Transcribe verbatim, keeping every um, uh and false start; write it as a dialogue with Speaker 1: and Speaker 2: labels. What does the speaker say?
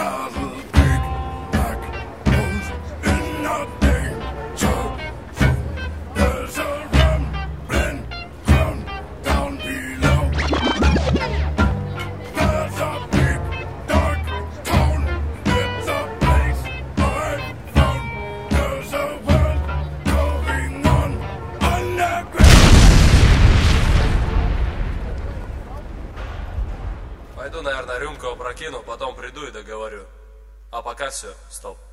Speaker 1: Пойду, наверное, рюмку опрокину, потом приду и договорю. А пока все, стоп.